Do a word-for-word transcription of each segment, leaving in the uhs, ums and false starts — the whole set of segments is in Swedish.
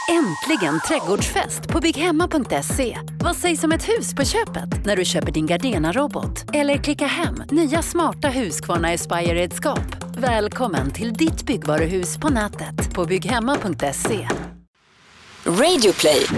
Äntligen trädgårdsfest på bygghemma punkt se. Vad sägs om ett hus på köpet när du köper din Gardena-robot? Eller klicka hem nya smarta Husqvarna Aspire-redskap. Välkommen till ditt byggvaruhus på nätet på bygghemma punkt se. Radio Play.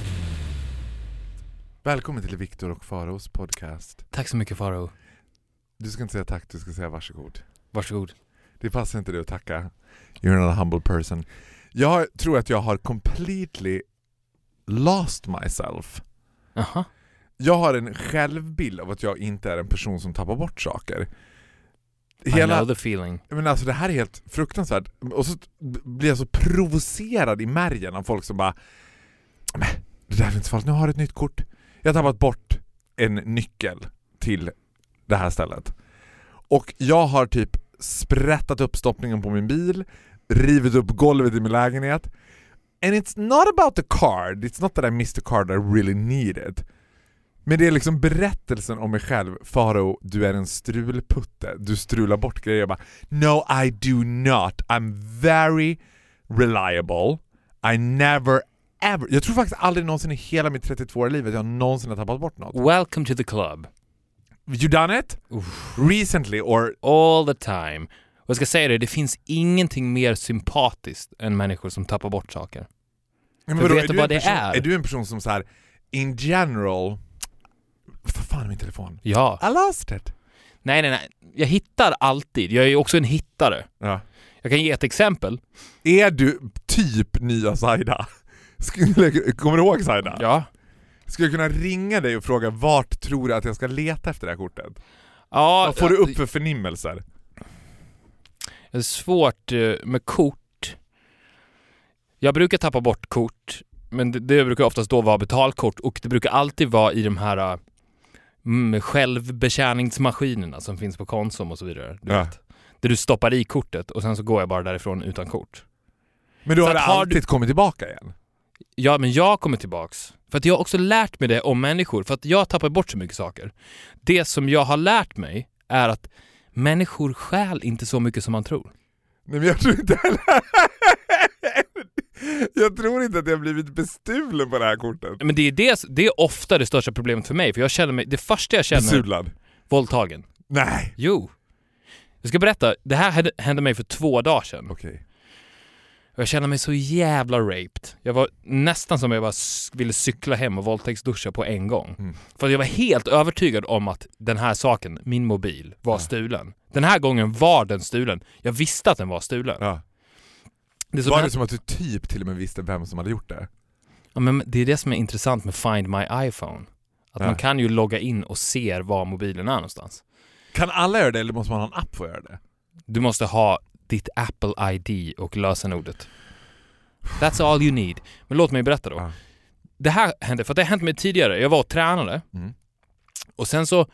Välkommen till Viktor och Faros podcast. Tack så mycket, Faro. Du ska inte säga tack, du ska säga varsågod. Varsågod. Det passar inte dig att tacka. You're not a humble person. Jag tror att jag har completely lost myself. Aha. Jag har en självbild av att jag inte är en person som tappar bort saker. Hela, I know the feeling. Men alltså det här är helt fruktansvärt. Och så blir jag så provocerad i märgen av folk som bara, men det där är inte så farligt, nu har jag ett nytt kort. Jag har tappat bort en nyckel till det här stället. Och jag har typ sprättat upp stoppningen på min bil, rivit upp golvet i min lägenhet. And it's not about the card. It's not that I missed the card I really needed. Men det är liksom berättelsen om mig själv. Faro, du är en strulputte. Du strular bort grejer. Jag bara, no I do not. I'm very reliable. I never ever. Jag tror faktiskt aldrig någonsin i hela mitt trettiotvå-åriga liv att jag någonsin har tappat bort något. Welcome to the club. You done it? Uff. Recently or all the time. Och jag ska säga det, det finns ingenting mer sympatiskt än människor som tappar bort saker. Men För vadå, vet du vad det person, är? Är du en person som så här in general, vad fan är min telefon? Ja. I lost it. Nej, nej, nej. Jag hittar alltid. Jag är ju också en hittare. Ja. Jag kan ge ett exempel. Är du typ nya Saida? Kommer du ihåg Saida? Ja. Skulle jag kunna ringa dig och fråga vart tror du att jag ska leta efter det här kortet? Ja. Vad får du upp för förnimmelser? Det är svårt med kort. Jag brukar tappa bort kort, men det, det brukar oftast då vara betalkort, och det brukar alltid vara i de här mm, självbetjäningsmaskinerna som finns på Konsum och så vidare. Du ja. vet. Där du stoppar i kortet och sen så går jag bara därifrån utan kort. Men du har, har alltid du... kommit tillbaka igen? Ja, men jag kommer tillbaks. För att jag har också lärt mig det om människor. För att jag tappar bort så mycket saker. Det som jag har lärt mig är att människor stjäl inte så mycket som man tror. Nej, men jag tror inte heller. Jag tror inte att jag har blivit bestulen på det här kortet. Men det är, det, det är ofta det största problemet för mig. För jag känner mig, det första jag känner... Bestulad? Våldtagen. Nej. Jo. Jag ska berätta, det här hände mig för två dagar sedan. Okej. Okay. Och jag kände mig så jävla raped. Jag var nästan som jag bara ville cykla hem och våldtäktsduscha på en gång. Mm. För jag var helt övertygad om att den här saken, min mobil, var ja. stulen. Den här gången var den stulen. Jag visste att den var stulen. Ja. Det var det som att du typ till och med visste vem som hade gjort det? Ja, men det är det som är intressant med Find My iPhone. Att ja. man kan ju logga in och se var mobilen är någonstans. Kan alla göra det eller måste man ha en app för att göra det? Du måste ha ditt Apple I D och lösenordet. That's all you need. Men låt mig berätta då. Ja. Det här hände, för det har hänt mig tidigare. Jag var och tränade. Mm. Och sen så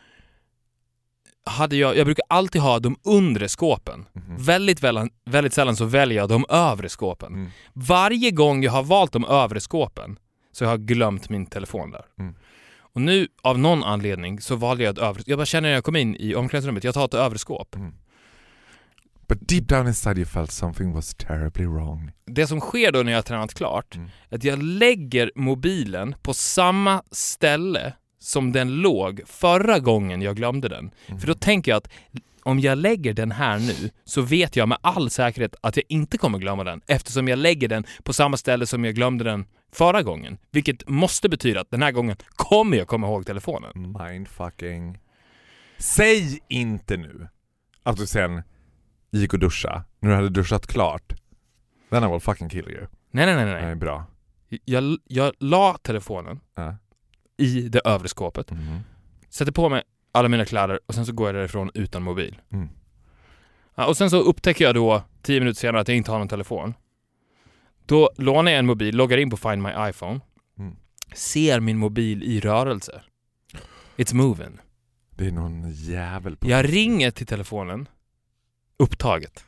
hade jag, jag brukar alltid ha de undre skåpen. Mm. Väldigt, väldigt, väldigt sällan så väljer jag de övre skåpen. Mm. Varje gång jag har valt de övre skåpen så har jag glömt min telefon där. Mm. Och nu av någon anledning så valde jag ett övre. Jag bara känner när jag kom in i omklädningsrummet, jag tar ett övre skåp. Mm. But deep down inside you felt something was terribly wrong. Det som sker då när jag har tränat klart mm. är att jag lägger mobilen på samma ställe som den låg förra gången jag glömde den. Mm. För då tänker jag att om jag lägger den här nu så vet jag med all säkerhet att jag inte kommer glömma den, eftersom jag lägger den på samma ställe som jag glömde den förra gången. Vilket måste betyda att den här gången kommer jag komma ihåg telefonen. Mindfucking. Säg inte nu att du sen gick och duscha. När du hade duschat klart. Then I will fucking kill you. Nej, nej, nej. nej. Nej, bra. Jag, jag la telefonen äh. i det övre skåpet. Mm. Sätter på mig alla mina kläder och sen så går jag därifrån utan mobil. Mm. Ja, och sen så upptäcker jag då tio minuter senare att jag inte har någon telefon. Då lånar jag en mobil, loggar in på Find My iPhone. Mm. Ser min mobil i rörelse. It's moving. Det är någon jävel på. Jag ringer till telefonen. Upptaget.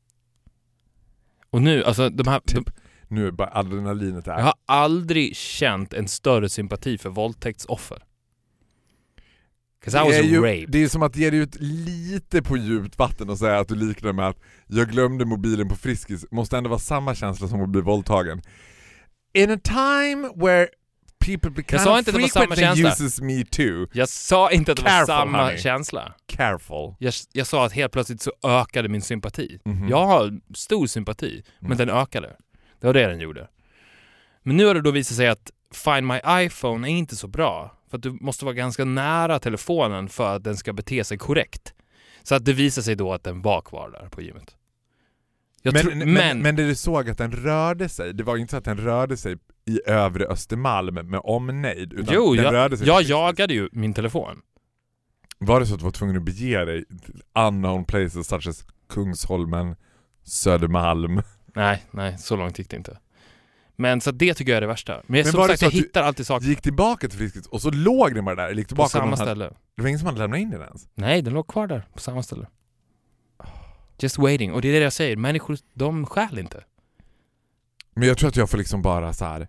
Och nu, alltså de här... Typ, de, nu är bara adrenalinet här. Jag har aldrig känt en större sympati för våldtäktsoffer. Det är, ju, det är som att ge dig ut lite på djupt vatten och säga att du liknar med att jag glömde mobilen på Friskis. Måste ändå vara samma känsla som att bli våldtagen. in a time where people become Jag sa inte att det var samma känsla. uses me too. Jag sa inte att det Careful, var samma honey. känsla. Careful. Jag, jag sa att helt plötsligt så ökade min sympati. Mm-hmm. Jag har stor sympati, mm. men den ökade. Det var det den gjorde. Men nu har det då visat sig att Find My iPhone är inte så bra. För att du måste vara ganska nära telefonen för att den ska bete sig korrekt. Så att det visar sig då att den var kvar där på gymmet. Jag Men, tro, men, men, men det du såg att den rörde sig, det var inte så att den rörde sig i övre Östermalm med omnejd, utan jo, den jag, rörde sig jag precis. jagade ju min telefon. Var det så att du var tvungen att bege dig till unknown places such as Kungsholmen, Södermalm? Nej, nej, så långt gick det inte. Men så det tycker jag är det värsta. Men, Men som var det sagt, så jag att du hittar alltid saker gick tillbaka till Friskis och så låg den bara där, gick på tillbaka samma och hade, ställe. det var ingen som hade lämnat in den ens. Nej, den låg kvar där på samma ställe. Just waiting. Och det är det jag säger. Människor, de skäl inte. Men jag tror att jag får liksom bara så här.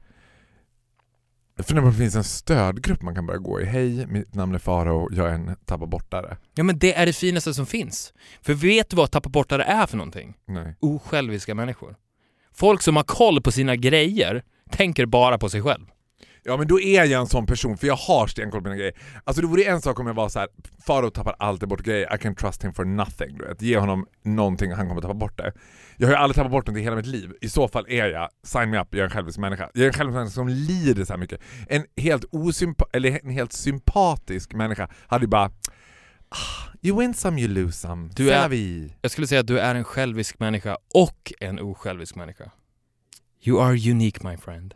För när det finns en stödgrupp man kan börja gå i. Hej, mitt namn är Faro, jag är en tappabortare. Ja, men det är det finaste som finns. För vet du vad tappabortare är för någonting? Nej. Osjälviska människor. Folk som har koll på sina grejer tänker bara på sig själv. Ja, men då är jag en sån person, för jag har stenkoll på mina grejer. Alltså det vore en sak om jag var så här: Faro tappar alltid bort grejer, I can trust him for nothing. Du vet. Ge honom någonting och han kommer tappa bort det. Jag har ju aldrig tappat bort någonting i hela mitt liv. I så fall är jag, sign me up, jag är en självisk människa. Jag är en självisk människa som lider så här mycket. En helt osympa- eller en helt sympatisk människa hade ju bara ah, you win some, you lose some. Du är, vi. jag skulle säga att du är en självisk människa och en osjälvisk människa. You are unique, my friend.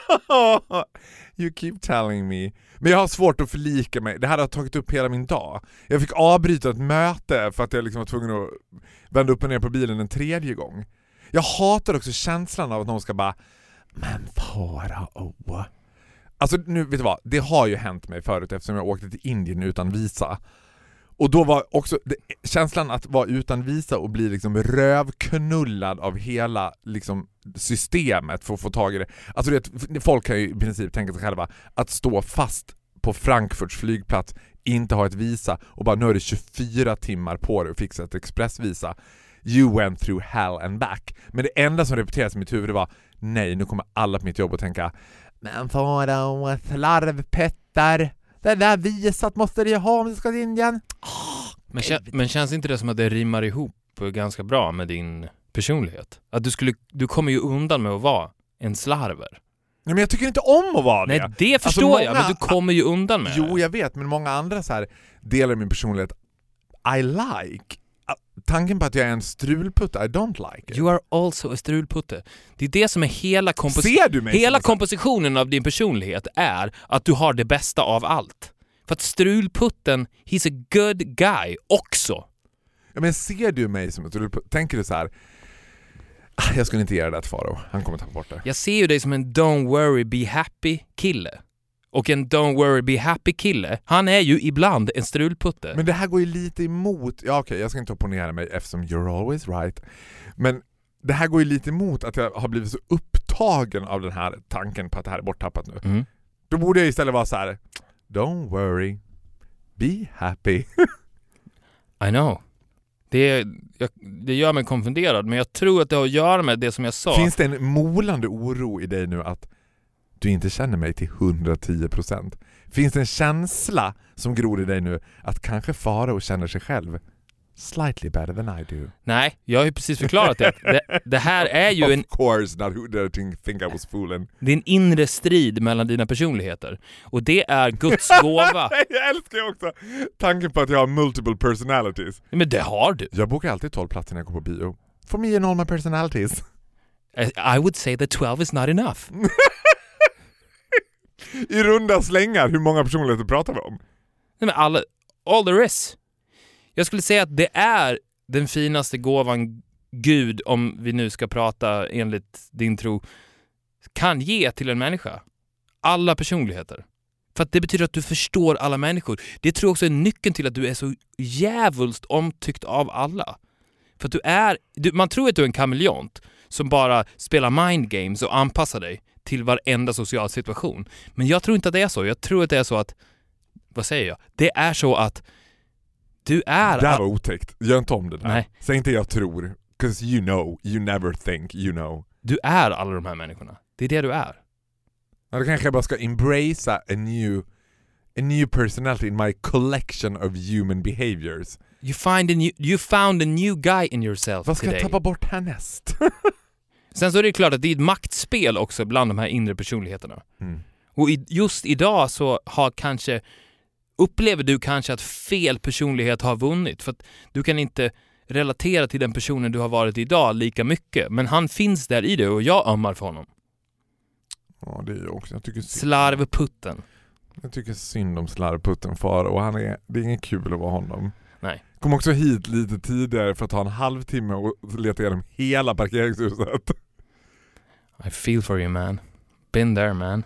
You keep telling me. Men jag har svårt att förlika mig. Det här har tagit upp hela min dag. Jag fick avbryta ett möte för att jag liksom var tvungen att vända upp och ner på bilen en tredje gång. Jag hatar också känslan av att någon ska bara men fara oh. Alltså nu, vet du vad? Det har ju hänt mig förut eftersom jag åkte till Indien utan visa. Och då var också det, känslan att vara utan visa och bli liksom rövknullad av hela liksom systemet för att få tag i det. Alltså det, folk kan ju i princip tänka sig själva att stå fast på Frankfurts flygplats, inte ha ett visa och bara nu är det tjugofyra timmar på dig att fixa ett expressvisa. You went through hell and back. Men det enda som repeterades i mitt huvud var nej, nu kommer alla på mitt jobb att tänka men Faro, slarvpettar. Det där visat måste det ju ha om du ska till Indien. Oh, men, kä- men känns inte det som att det rimmar ihop ganska bra med din personlighet? Att du skulle, du kommer ju undan med att vara en slarver. Ja, men jag tycker inte om att vara det. Nej, det förstår alltså, många, jag, men du kommer ju undan med jo, det. Jag vet, men många andra så här delar av min personlighet I like. Tanken på att jag är en strulputte, I don't like it. You are also a strulputte. Det är det som är hela, kompos- Ser du mig hela kompositionen av din personlighet är att du har det bästa av allt. För att strulputten, he's a good guy också. Ja, men ser du mig som en strulputte? Tänker du så här? Jag skulle inte göra det till Faro. Han kommer ta bort det. Jag ser ju dig som en don't worry, be happy kille. Och en don't worry, be happy kille, han är ju ibland en strulputte. Men det här går ju lite emot. Ja, okej, okay, jag ska inte opponera mig eftersom you're always right. Men det här går ju lite emot att jag har blivit så upptagen av den här tanken på att det här är borttappat nu. Mm. Då borde jag istället vara så här: don't worry, be happy. I know. Det, jag, det gör mig konfunderad, men jag tror att det har att göra med det som jag sa. Finns det en molande oro i dig nu att du inte känner mig till hundratio procent? Finns det en känsla som gror i dig nu att kanske Faro känner sig själv slightly better than I do? Nej, jag har ju precis förklarat det. Det, det här är ju en... Of course not who dare think I was fooling. Det är en inre strid mellan dina personligheter. Och det är Guds gåva. Jag älskar också tanken på att jag har multiple personalities. Men det har du. Jag bokar alltid tolv platser när jag går på bio. For me and all my personalities. I would say that twelve is not enough. I runda slängar, hur många personligheter pratar vi om? Nej, men alla, all there is. Jag skulle säga att det är den finaste gåvan Gud, om vi nu ska prata enligt din tro, kan ge till en människa. Alla personligheter. För att det betyder att du förstår alla människor. Det tror jag också är nyckeln till att du är så jävulst omtyckt av alla. För att du är, du, man tror att du är en kameleont som bara spelar mind games och anpassar dig till varenda social situation. Men jag tror inte att det är så. Jag tror att det är så att, vad säger jag? Det är så att du är... Det här var otäckt. Gör inte om det där. Nej. Säg inte jag tror. Because you know, you never think, you know. Du är alla de här människorna. Det är det du är. Ja, då kanske jag bara ska embracea a new, a new personality in my collection of human behaviors. You, find a new, you found a new guy in yourself Vad ska today. jag tappa bort härnäst? Sen så är det klart att det är ett maktspel också bland de här inre personligheterna. Mm. Och i, just idag så har kanske upplever du kanske att fel personlighet har vunnit. För att du kan inte relatera till den personen du har varit idag lika mycket. Men han finns där i det och jag ömmar för honom. Ja, det är jag också. Jag tycker synd. Slarvputten. Jag tycker synd om slarvputten far och han är, det är ingen kul att vara honom. Nej. Kom också hit lite tidigare för att ta en halvtimme och leta igenom hela parkeringshuset. I feel for you, man. Been there, man.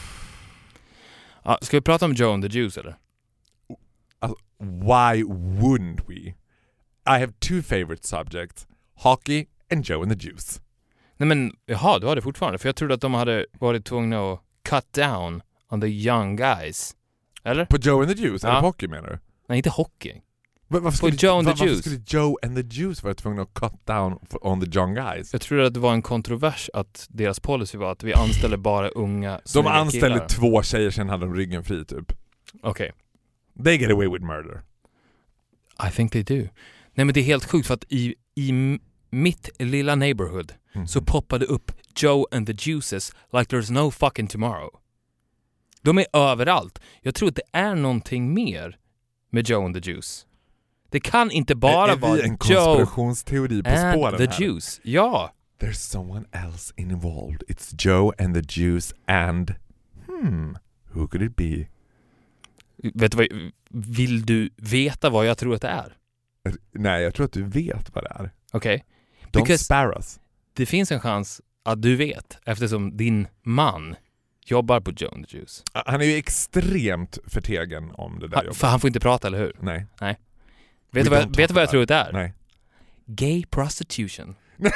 Ja, ska vi prata om Joe and the Juice, eller? Alltså, why wouldn't we? I have two favorite subjects. Hockey and Joe and the Juice. Nej men, jaha, du har det fortfarande. För jag trodde att de hade varit tvungna att cut down on the young guys. Eller? På Joe and the Juice? Ja. Eller hockey menar du? Nej, inte hockey. Var, varför, På skulle, Joe and the var, varför Juice. skulle Joe and the Juice vara tvungna att cut down on the young guys? Jag trodde att det var en kontrovers att deras policy var att vi anställer bara unga De anställde killar. två tjejer, sen hade de ryggen fri typ. Okej. Okay. They get away with murder. I think they do. Nej men det är helt sjukt för att i, i mitt lilla neighborhood Mm. så poppade upp Joe and the Juices like there's no fucking tomorrow. De är överallt. Jag tror att det är någonting mer med Joe and the Juice. Det kan inte bara är, är vara vi en Joe konspirationsteori på spåren and the här? Juice. Ja. There's someone else involved. It's Joe and the Juice and hmm, who could it be? Vet du vad, vill du veta vad jag tror att det är? Nej, jag tror att du vet vad det är. Okej. Okay. Don't Because spare us. det finns en chans att du vet eftersom din man jobbar på Joe and the Juice. Han är ju extremt förtegen om det där Han, jobbet. för han får inte prata, eller hur? Nej. Nej. We Vet du vad, don't vet du vad jag talk tror att det är? Nej. Gay prostitution.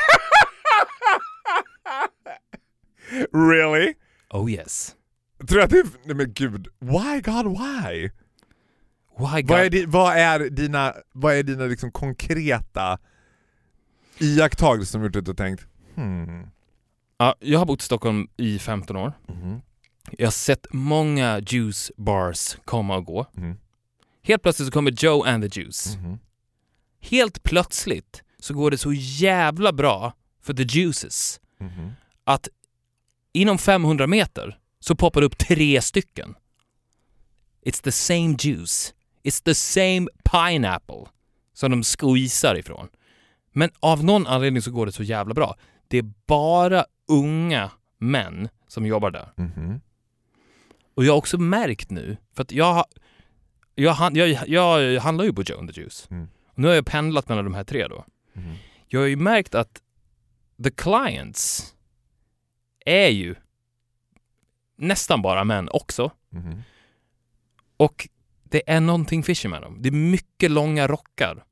Really? Oh yes. Tror jag att det är... Nej men gud. Why God, why? Why God? Vad är, di, vad är dina, vad är dina liksom konkreta iakttagelser som gjort att du tänkt hmm. Ja, jag har bott i Stockholm i femton år. Mm. Jag har sett många juice bars komma och gå. Mm. Helt plötsligt så kommer Joe and the Juice. Mm. Helt plötsligt så går det så jävla bra för the Juices Mm. att inom femhundra meter så poppar det upp tre stycken. It's the same juice. It's the same pineapple som de squeezar ifrån. Men av någon anledning så går det så jävla bra. Det är bara unga män som jobbar där. Mm. Och jag har också märkt nu, för att jag, jag, jag, jag handlar ju på Joe and the Juice. Mm. Och nu har jag pendlat mellan de här tre då. Mm. Jag har ju märkt att the clients är ju nästan bara män också. Mm. Och det är någonting fishy med dem. Det är mycket långa rockar.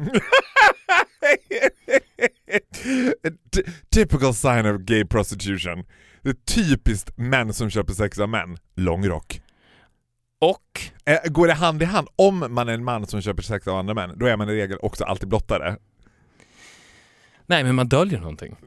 T- typical sign of gay prostitution. Det är typiskt män som köper sex av män. Långrock. Och Eh, går det hand i hand? Om man är en man som köper sex av andra män, då är man i regel också alltid blottare. nej, men man döljer någonting.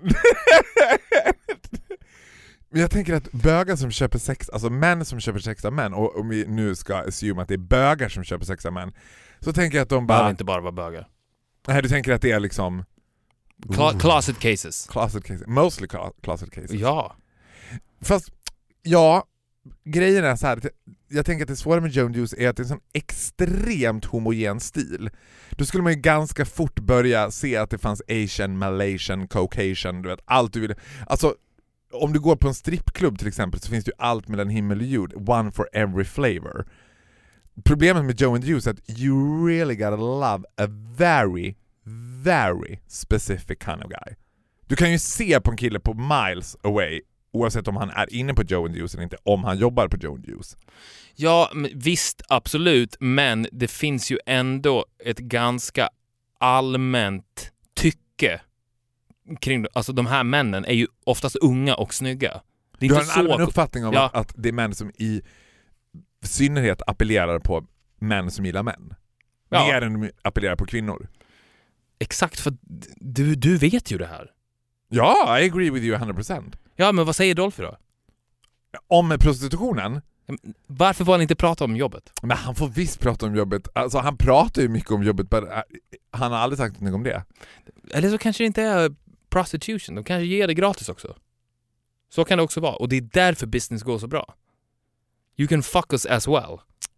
Men jag tänker att bögar som köper sex, alltså män som köper sex av män, och om vi nu ska assume att det är bögar som köper sex av män, så tänker jag att de Behöver bara... inte bara vara bögar. Nej, du tänker att det är liksom... Cla- closet cases. Closet cases. Mostly cl- closet cases. Ja. Fast, ja, grejen är så här. Jag tänker att det svåra med Joe and the Juice är att det är en sån extremt homogen stil. Då skulle man ju ganska fort börja se att det fanns Asian, Malaysian, Caucasian, du vet, allt du vill. Alltså, om du går på en strippklubb till exempel så finns det ju allt mellan himmel och jord. One for every flavor. Problemet med Joe and the Juice är att you really gotta love a very, very specific kind of guy. Du kan ju se på en kille på miles away, oavsett om han är inne på Joe and the Juice eller inte, om han jobbar på Joe and the Juice. Ja, visst, absolut. Men det finns ju ändå ett ganska allmänt tycke kring, alltså de här männen är ju oftast unga och snygga. Det är du inte har en så allmän uppfattning om ja. att, att det är män som i synnerhet appellerar på män som gillar män. Ja. Mer än de appellerar på kvinnor. Exakt, för du, du vet ju det här. Ja, I agree with you one hundred percent. Ja, men vad säger Dolphy då? Om prostitutionen? Varför får han inte prata om jobbet? Men han får visst prata om jobbet. Alltså han pratar ju mycket om jobbet, men han har aldrig sagt något om det. Eller så kanske det inte är prostitution. De kanske ger det gratis också. Så kan det också vara. Och det är därför business går så bra. You can fuck us as well.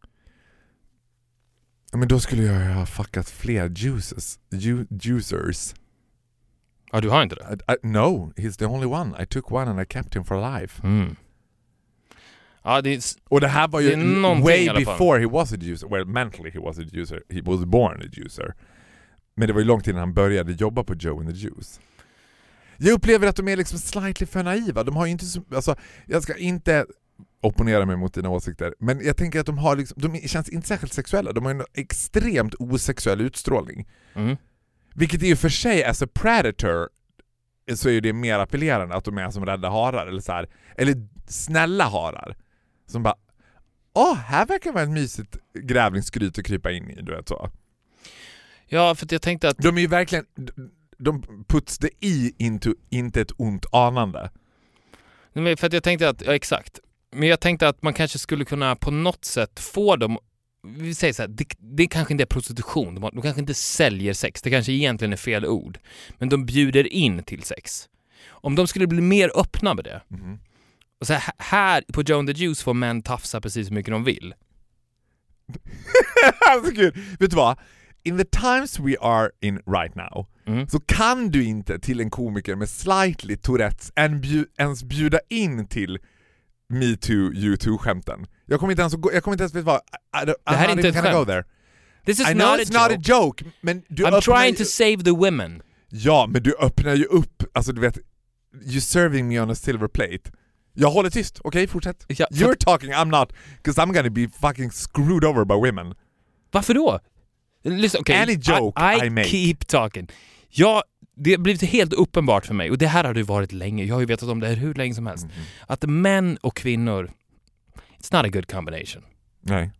Men då skulle jag ha fuckat fler juices. Ju- juicers. Ja, du har inte det? I, I, no, he's the only one. I took one and I kept him for life. Mm. Ja, det är, och det här var ju way before he was a juicer. Well, mentally he was a juicer. He was born a juicer. Men det var ju långt innan han började jobba på Joe and the Juice. Jag upplever att de är liksom slightly för naiva. De har ju inte så, alltså, jag ska inte opponera mig mot dina åsikter, men jag tänker att de har liksom, de känns inte särskilt sexuella. De har en extremt osexuell utstrålning. Mm. Vilket är ju för sig, as a predator, så är ju det mer appellerande att de är som rädda harar eller så här, eller snälla harar som bara, åh, här verkar vara ett mysigt grävlingsskryt att krypa in i, du vet så. Ja, för att jag tänkte att de är ju verkligen, de puts det i into, inte ett ont anande. Nej, för att jag tänkte att, ja exakt. Men jag tänkte att man kanske skulle kunna på något sätt få dem, vi säger så här, det, det kanske inte är prostitution, de, de kanske inte säljer sex, det kanske egentligen är fel ord, men de bjuder in till sex. Om de skulle bli mer öppna med det, mm. och så här, här på Joe and the Juice får män tafsa precis hur mycket de vill. Alltså gud, vet du vad? In the times we are in right now, mm. så kan du inte till en komiker med slightly Tourettes en bju- ens bjuda in till Me Too, You Too-skämten. Jag kommer inte ens gå, jag kommer inte ens vet vad. I, I, det här är inte ett skämt. Go there. This is I not, know a, it's joke. not a joke. Men du I'm trying ju, to save the women. Ja, men du öppnar ju upp, alltså du vet, you're serving me on a silver plate. Jag håller tyst, okej, okay, fortsätt. Ja, för You're talking, I'm not, because I'm gonna be fucking screwed over by women. Varför då? Listen, okay, Any joke I, I, I make. keep talking. Ja, det har blivit helt uppenbart för mig, och det här har det varit länge, jag har ju vetat om det här hur länge som helst, mm-hmm. att män och kvinnor, it's not a good combination. Nej.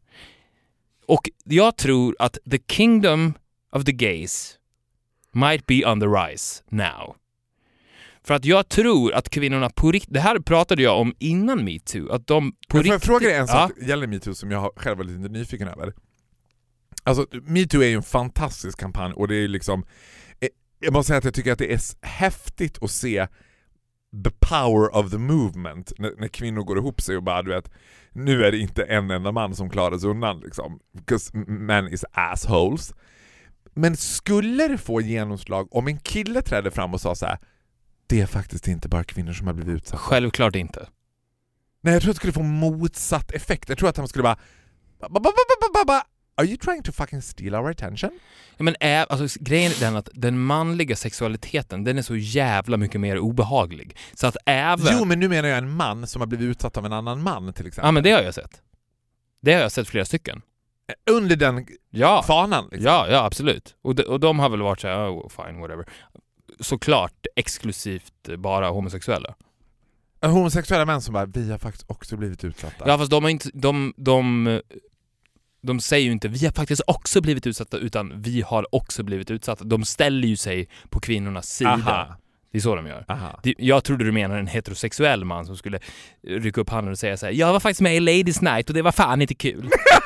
Och jag tror att the kingdom of the gays might be on the rise now. För att jag tror att kvinnorna på riktigt, det här pratade jag om innan Me Too, att de på Men får jag riktigt, fråga dig en sak ja. gäller Me Too som jag själv var lite nyfiken över. Alltså, Me Too är ju en fantastisk kampanj, och det är liksom, jag måste säga att jag tycker att det är häftigt att se the power of the movement när, när kvinnor går ihop sig och bara, du vet, nu är det inte en enda man som klarar sig undan liksom, because men is assholes. Men skulle det få genomslag om en kille trädde fram och sa så här: det är faktiskt inte bara kvinnor som har blivit utsatta? Självklart inte. Nej, jag tror att det skulle få motsatt effekt. Jag tror att han skulle bara ba, ba, ba, ba, ba. Are you trying to fucking steal our attention? Ja, men är, alltså, grejen är den att den manliga sexualiteten, den är så jävla mycket mer obehaglig. Så att även... Jo, men nu menar jag en man som har blivit utsatt av en annan man till exempel. Ja, men det har jag sett. Det har jag sett flera stycken. Under den ja. fanan liksom. Ja, ja, absolut. Och de, och de har väl varit så här, oh, fine, whatever. Såklart exklusivt bara homosexuella. Homosexuella män som bara, vi har faktiskt också blivit utsatta. Ja, fast de har inte... De, de, de säger ju inte, vi har faktiskt också blivit utsatta, utan vi har också blivit utsatta. De ställer ju sig på kvinnornas sida. Aha. Det är så de gör. Det, jag trodde du menar en heterosexuell man som skulle rycka upp handen och säga så här: jag var faktiskt med i Ladies Night och det var fan inte kul.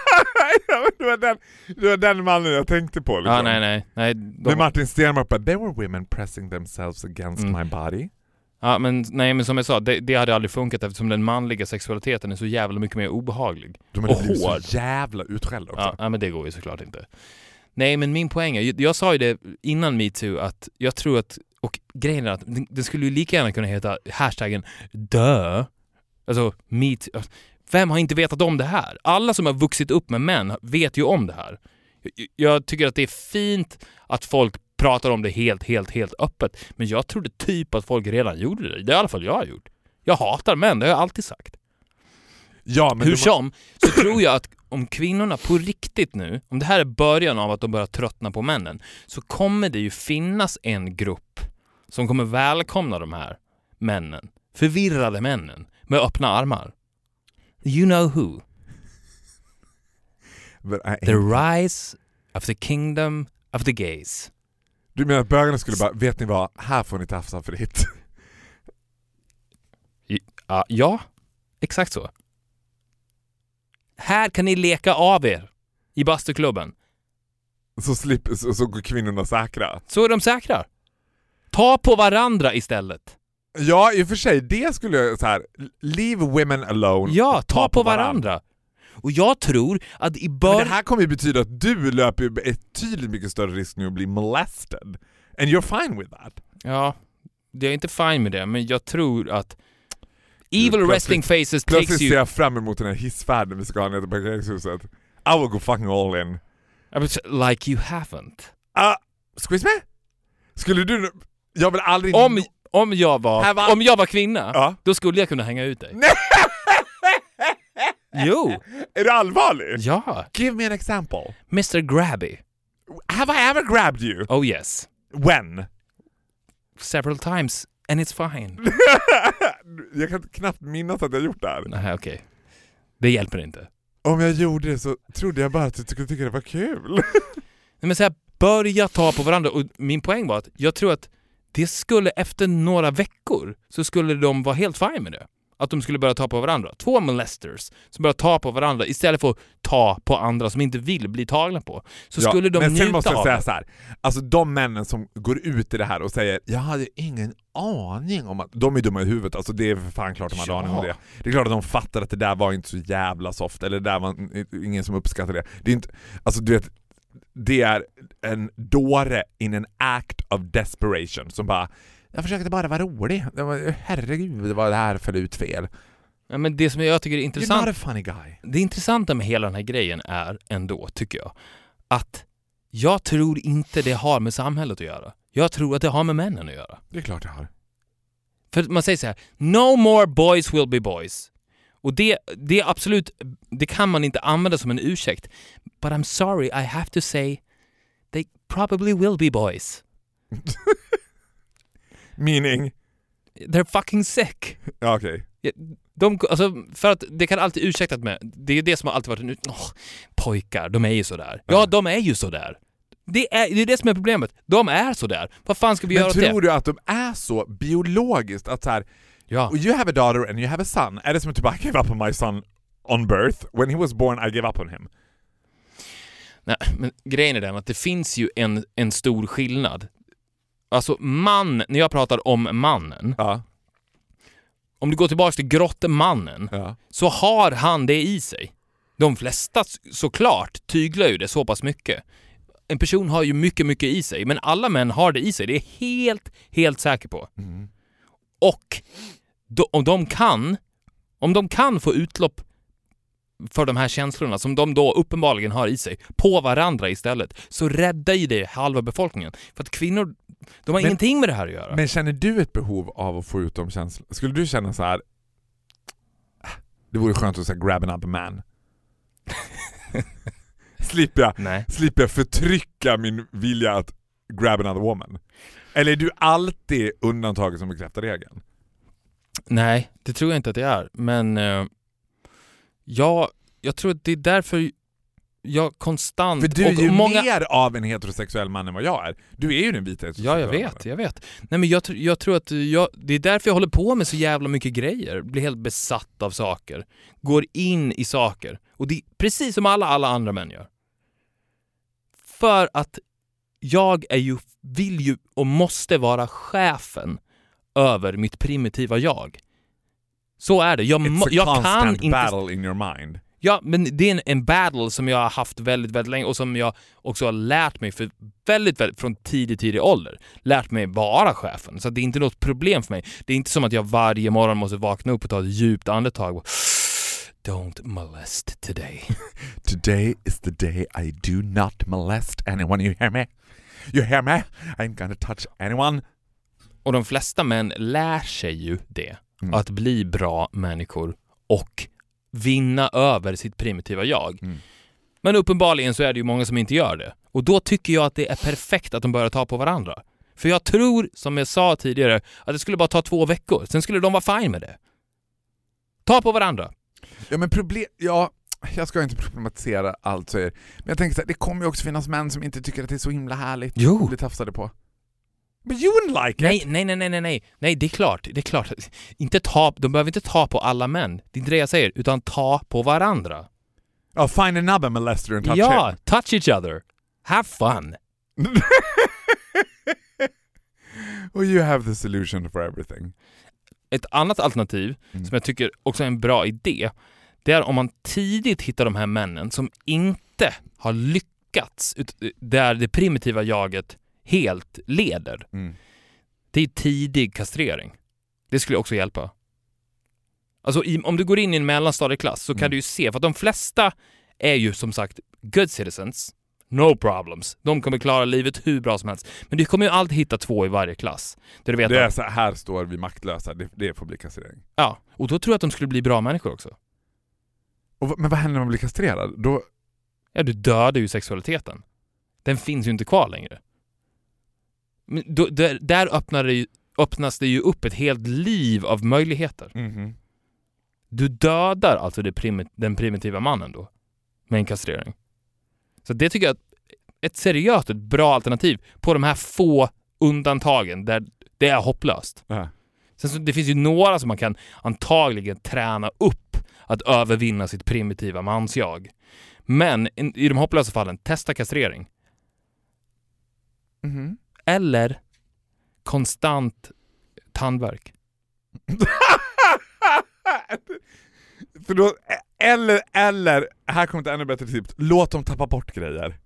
det, var den, det var den mannen jag tänkte på. Liksom. Ja, nej, nej. nej de... Det är Martin Stenmark bara, there were women pressing themselves against mm. my body. Ja, men nej, men som jag sa, det, det hade aldrig funkat eftersom den manliga sexualiteten är så jävla mycket mer obehaglig. De är och hård. Så jävla utskällda också. Ja, ja, men det går ju såklart inte. Nej, men min poäng är, jag, jag sa ju det innan Me Too, att jag tror att, och grejen är att det skulle ju lika gärna kunna heta hashtaggen dö. Alltså, Me Too. Vem har inte vetat om det här? Alla som har vuxit upp med män vet ju om det här. Jag, jag tycker att det är fint att folk pratar om det helt, helt, helt öppet. Men jag trodde typ att folk redan gjorde det. Det är i alla fall jag har gjort. Jag hatar män, det har jag alltid sagt. Ja, men hur som, så tror jag att om kvinnorna på riktigt nu, om det här är början av att de börjar tröttna på männen, så kommer det ju finnas en grupp som kommer välkomna de här männen, förvirrade männen, med öppna armar. You know who? The rise of the kingdom of the gays. Du menar att bögarna skulle bara, vet ni vad, här får ni tafsa fritt. Ja, ja, Exakt så. Här kan ni leka av er i bastuklubben. Så, slip, så, så går kvinnorna säkra. Så är de säkra. Ta på varandra istället. Ja, i och för sig, det skulle jag så här, leave women alone. Ja, ta, ta på, på varandra. varandra. Och jag tror att i början... Men det här kommer ju betyda att du löper ett tydligt mycket större risk nu att bli molested. And you're fine with that. Ja, jag är inte fine med det, men jag tror att evil plötsligt, wrestling faces takes you... Plötsligt ser jag fram emot den här hissfärden vi ska ha ner till parkeringshuset. I will go fucking all in. Like you haven't. Uh, squeeze me? Skulle du... Jag vill aldrig... Om, om, jag, var, om jag var kvinna, ja. Då skulle jag kunna hänga ut dig. Jo. Är du allvarlig? Ja. Give me an example. mister Grabby. Have I ever grabbed you? Oh yes. When? Several times, and it's fine. Jag kan knappt minnas att jag gjort det här. Nej, okej. Okay. Det hjälper inte. Om jag gjorde det så trodde jag bara att du skulle tycka det var kul. Nej, men så här, börja ta på varandra. Och min poäng var att jag tror att det skulle efter några veckor så skulle de vara helt fine med det. Att de skulle börja ta på varandra. Två molesters som börjar ta på varandra istället för att ta på andra som inte vill bli tagna på. Så ja, skulle de men sen njuta måste jag av säga det. Så här. Alltså de männen som går ut i det här och säger jag hade ingen aning om att de är dumma i huvudet. Alltså det är för fan klart de hade ja. aning om det. Det är klart att de fattar att det där var inte så jävla soft. Eller det där var ingen som uppskattar det. Det är inte, alltså du vet, det är en dåre in an act of desperation som bara jag försökte bara vara rolig. Herregud, vad det här föll ut fel. Ja, men det som jag tycker är intressant... You're not a funny guy. Det intressanta med hela den här grejen är ändå, tycker jag, att jag tror inte det har med samhället att göra. Jag tror att det har med männen att göra. Det är klart det har. För man säger så här, no more boys will be boys. Och det, det är absolut, det kan man inte använda som en ursäkt. But I'm sorry, I have to say, they probably will be boys. Meaning? They're fucking sick. Ja, okej. Okay. De, alltså, för att det kan alltid ursäktas med, det är det som har alltid varit en oh, pojkar, de är ju sådär. Ja, ja, de är ju sådär. Det är, det är det som är problemet. De är sådär. Vad fan ska vi Men göra åt det? tror du att de är så biologiskt att så här, ja. You have a daughter and you have a son. Är det som att du bara gave up on my son on birth? When he was born I gave up on him. Nej, men grejen är den att det finns ju en, en stor skillnad. Alltså man, när jag pratar om mannen, ja. Om du går tillbaka till grottemannen, ja. Så har han det i sig. De flesta såklart tyglar ju det så pass mycket. En person har ju mycket, mycket i sig, men alla män har det i sig. Det är helt, helt säker på. Mm. Och då, om de kan, om de kan få utlopp för de här känslorna som de då uppenbarligen har i sig på varandra istället, så räddar ju det halva befolkningen. För att kvinnor, de har men, ingenting med det här att göra. Men känner du ett behov av att få ut de känslorna? Skulle du känna så här, det vore skönt att säga grab another man? slipper, jag, Nej. slipper jag förtrycka min vilja att grab another woman? Eller är du alltid undantaget som bekräftar regeln? Nej, det tror jag inte att det är. Men uh, ja, jag tror att det är därför jag konstant... För du är och ju många... mer av en heterosexuell man än vad jag är. Du är ju den vita heterosexuella. Ja, jag vet, jag vet. Nej, men jag, jag tror att jag, det är därför jag håller på med så jävla mycket grejer. Blir helt besatt av saker. Går in i saker. Och det är precis som alla, alla andra män gör. För att jag är ju, vill ju och måste vara chefen över mitt primitiva jag. Så är det. Jag, It's a jag constant kan inte... battle in your mind. Ja, men det är en, en battle som jag har haft väldigt, väldigt länge och som jag också har lärt mig för väldigt, väldigt från tidig, tidig ålder. Lärt mig vara chefen. Så det är inte något problem för mig. Det är inte som att jag varje morgon måste vakna upp och ta ett djupt andetag. Don't molest today. Today is the day I do not molest anyone. You hear me? You hear me? I ain't gonna touch anyone. Och de flesta män lär sig ju det. Mm. Att bli bra människor och vinna över sitt primitiva jag. Mm. Men uppenbarligen så är det ju många som inte gör det. Och då tycker jag att det är perfekt att de börjar ta på varandra. För jag tror, som jag sa tidigare, att det skulle bara ta två veckor. Sen skulle de vara fine med det. Ta på varandra. Ja, men problem... Ja, jag ska inte problematisera allt så är. Men jag tänker så här, det kommer ju också finnas män som inte tycker att det är så himla härligt jo. att bli tafsade på. But you wouldn't like Nej, it. nej, nej, nej, nej, nej. Nej, det är klart. Det är klart. Inte ta, de behöver inte ta på alla män. Det är inte det jag säger. Utan ta på varandra. Oh, find another molester and touch ja, him. touch each other. Have fun. Och you have the solution for everything. Ett annat alternativ mm. som jag tycker också är en bra idé, det är om man tidigt hittar de här männen som inte har lyckats där det primitiva jaget helt leder. Mm. Det är tidig kastrering. Det skulle också hjälpa. Alltså om du går in i en mellanstadieklass så kan mm. du ju se, för att de flesta är ju som sagt good citizens. No problems. De kommer klara livet hur bra som helst. Men du kommer ju alltid hitta två i varje klass. Där du vet det är att, så här står vi maktlösa. Det, det får bli kastrering. Ja, och då tror jag att de skulle bli bra människor också. Och, men vad händer när man blir kastrerad? Då... Ja, du dödar ju sexualiteten. Den finns ju inte kvar längre. Men då, där där öppnar det ju, öppnas det ju upp ett helt liv av möjligheter. Mm-hmm. Du dödar alltså det primi- den primitiva mannen då. Med en kastrering. Så det tycker jag är ett seriöst, ett bra alternativ på de här få undantagen där det är hopplöst. Äh. Sen så, det finns ju några som man kan antagligen träna upp att övervinna sitt primitiva mansjag. Men i de hopplösa fallen, testa kastrering. Mm-hmm. Eller konstant tandvärk. För då, eller, eller, här kommer ett ännu bättre tips. Låt dem tappa bort grejer.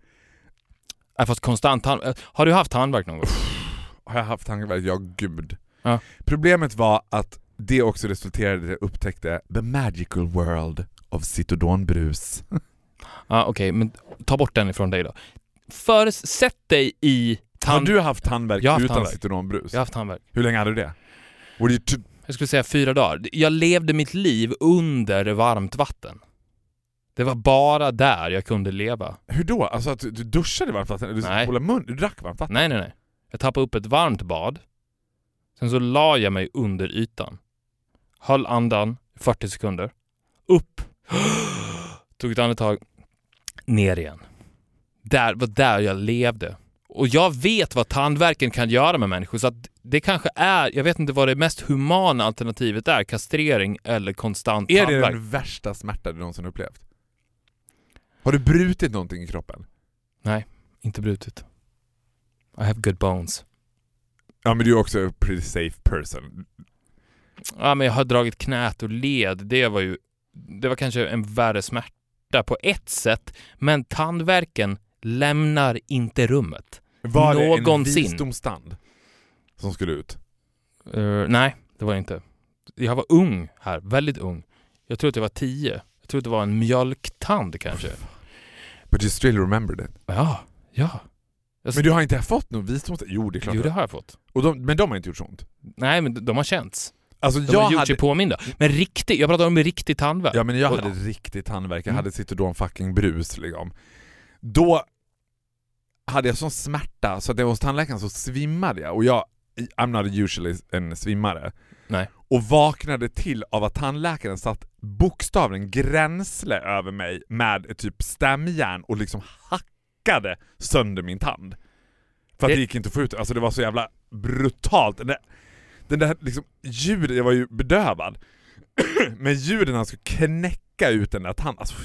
Äh, fast konstant tand... Har du haft tandvärk någon gång? Har jag haft tandvärk? Ja, gud. Ja. Problemet var att det också resulterade i att jag upptäckte the magical world of Citodonbrus. Ja, okej, okay, men ta bort den ifrån dig då. För sätt dig i tand... Har du haft tandvärk haft utan tandvärk. Citodonbrus? Jag har haft tandvärk. Hur länge hade du det? Were you t- Jag skulle säga fyra dagar. Jag levde mitt liv under varmt vatten. Det var bara där jag kunde leva. Hur då? Alltså att du, du duschade varmt vatten? Du, nej. Mun, du drack varmt vatten? Nej, nej, nej. Jag tappade upp ett varmt bad. Sen så la jag mig under ytan. Höll andan fyrtio sekunder. Upp. Tog ett andetag. Ner igen. Där var där jag levde. Och jag vet vad tandvärken kan göra med människor, så att det kanske är, jag vet inte vad det mest humana alternativet är, kastrering eller konstant är tandvärk. Är det den värsta smärta du någonsin upplevt? Har du brutit någonting i kroppen? Nej, inte brutit. I have good bones. Ja, men du är också a pretty safe person. Ja, men jag har dragit knät och led. Det var ju, det var kanske en värre smärta på ett sätt, men tandvärken lämnar inte rummet. Var det någonsin. En visdomstand som skulle ut? Uh, nej, det var det inte. Jag var ung här, väldigt ung. Jag tror att jag var tio. Jag tror att det var en mjölktand kanske. But you still remembered it? Ja, ja. Jag men du har inte fått någon visdomstand? Jo, det är klart. Jo, det har jag fått. Och de, men de har inte gjort sånt? Nej, men de har känts. Alltså, de jag har gjort hade... sig påminda. Men riktigt, jag pratar om riktig tandvärk. Ja, men jag och, hade riktigt tandvärk. Jag mm. hade Citodon fucking brus liksom. Då hade jag sån smärta så att jag var hos tandläkaren så svimmade jag. Och jag, I'm not usually en svimmare. Nej. Och vaknade till av att tandläkaren satt bokstavligen gränsle över mig med ett typ stämjärn och liksom hackade sönder min tand. För att det, det gick inte att få ut. Alltså det var så jävla brutalt. Den där, den där liksom ljudet, jag var ju bedövad. Men ljuden han skulle knäcka ut den där tanden. Alltså,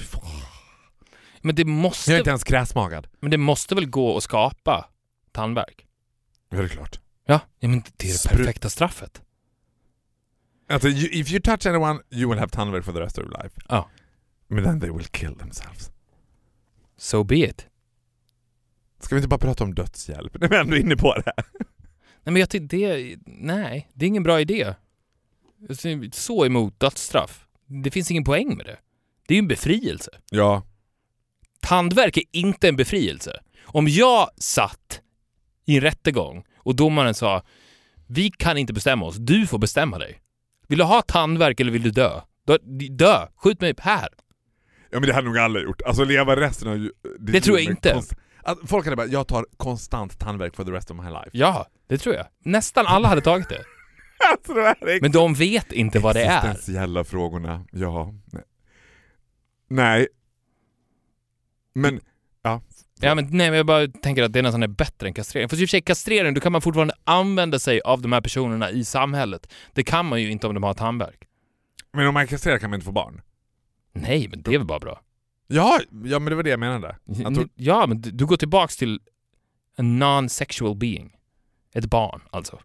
men det måste... Jag är inte ens kräsmagad. Men det måste väl gå att skapa tandvärk? Ja, det är klart. Ja, ja men det är det Spr- perfekta straffet. Alltså, you, if you touch anyone, you will have tandvärk for the rest of your life. Ja. Men then they will kill themselves. So be it. Ska vi inte bara prata om dödshjälp? Nu är vi ändå inne på det. Nej, men jag tycker det... Nej, det är ingen bra idé. Jag är så emot dödsstraff. Det finns ingen poäng med det. Det är ju en befrielse. Ja. Tandvärk är inte en befrielse. Om jag satt i en rättegång och domaren sa vi kan inte bestämma oss, du får bestämma dig. Vill du ha tandvärk eller vill du dö? Dö, dö. Skjut mig upp här. Ja, men det hade nog alla gjort. Alltså leva resten av... Det, det tror jag inte. Konst... Alltså, folk hade bara, jag tar konstant tandvärk for the rest of my life. Ja, det tror jag. Nästan alla hade tagit det. Alltså, det är men de vet inte vad det är. Existentiella frågorna, ja. Nej. Nej. Men, ja. Ja, men nej, men jag bara tänker att det nästan är bättre än kastrering. För i och för sig kastrering, då kan man fortfarande använda sig av de här personerna i samhället. Det kan man ju inte om de har tandvärk. Men om man kastrerar kan man inte få barn? Nej, men det är väl bara bra. Ja, ja men det var det jag menade. Jag tror... Ja, men du, du går tillbaks till en non-sexual being. Ett barn, alltså.